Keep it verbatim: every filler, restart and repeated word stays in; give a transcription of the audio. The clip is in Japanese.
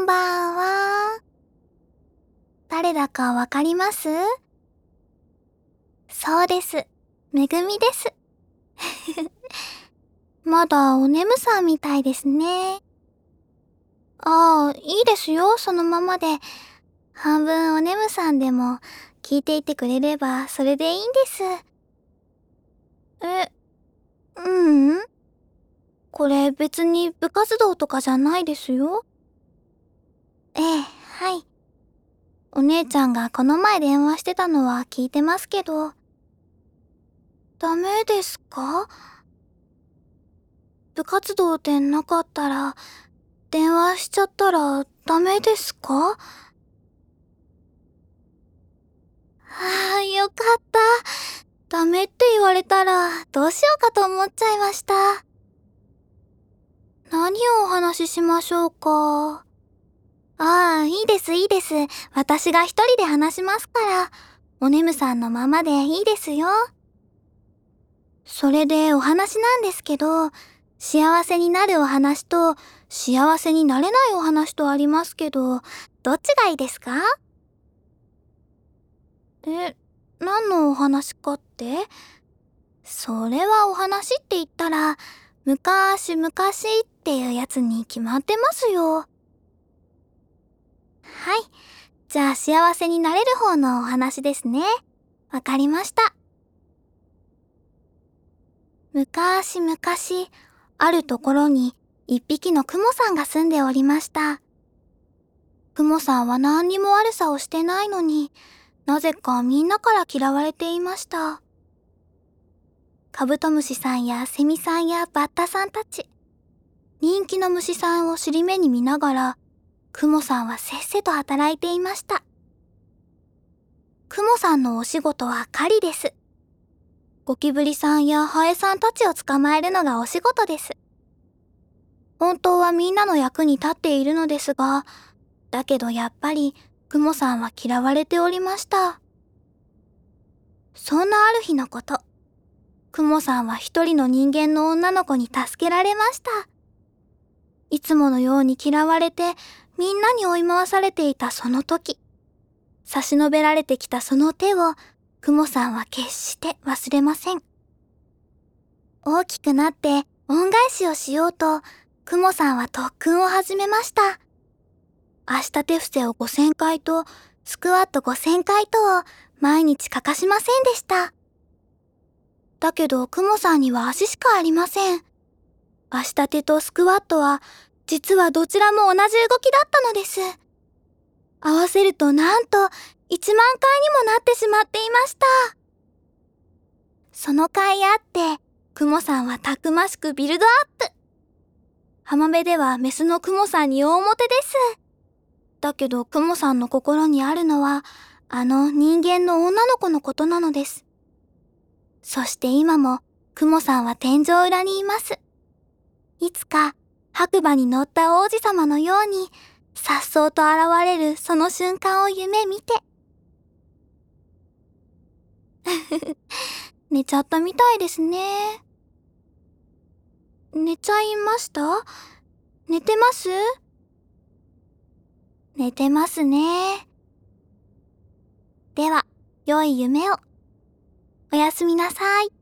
んばんは。誰だかわかります？そうです。めぐみです。まだお眠さんみたいですね。ああ、いいですよ、そのままで。半分お眠さんでも聞いていてくれればそれでいいんです。え、ううん。これ別に部活動とかじゃないですよ。ええ、はい。お姉ちゃんがこの前電話してたのは聞いてますけど。ダメですか？部活動でなかったら、電話しちゃったらダメですか？ああ、よかった。ダメって言われたらどうしようかと思っちゃいました。何をお話ししましょうか。ああ、いいですいいです。私が一人で話しますから。おねむさんのままでいいですよ。それでお話なんですけど、幸せになるお話と幸せになれないお話とありますけど、どっちがいいですか？え、何のお話かって？それはお話って言ったら、むかーしむかしっていうやつに決まってますよ。はい。じゃあ幸せになれる方のお話ですね。わかりました。むかーしむかし、あるところに一匹のクモさんが住んでおりました。クモさんは何にも悪さをしてないのに、なぜかみんなから嫌われていました。カブトムシさんやセミさんやバッタさんたち、人気の虫さんを尻目に見ながら、クモさんはせっせと働いていました。クモさんのお仕事は狩りです。ゴキブリさんやハエさんたちを捕まえるのがお仕事です。本当はみんなの役に立っているのですが、だけどやっぱりクモさんは嫌われておりました。そんなある日のこと、クモさんは一人の人間の女の子に助けられました。いつものように嫌われてみんなに追い回されていたその時、差し伸べられてきたその手をクモさんは決して忘れません。大きくなって恩返しをしようと、クモさんは特訓を始めました。足立て伏せをごせんかいとスクワットごせんかいとを毎日欠かしませんでした。だけどクモさんには足しかありません。足立てとスクワットは実はどちらも同じ動きだったのです。合わせるとなんといちまんかいにもなってしまっていました。その甲斐あってクモさんはたくましくビルドアップ。浜辺ではメスのクモさんに大モテです。だけどクモさんの心にあるのはあの人間の女の子のことなのです。そして今もクモさんは天井裏にいます。いつか白馬に乗った王子様のように颯爽と現れるその瞬間を夢見て。寝ちゃったみたいですね。寝ちゃいました？寝てます？寝てますね。では、良い夢を。おやすみなさい。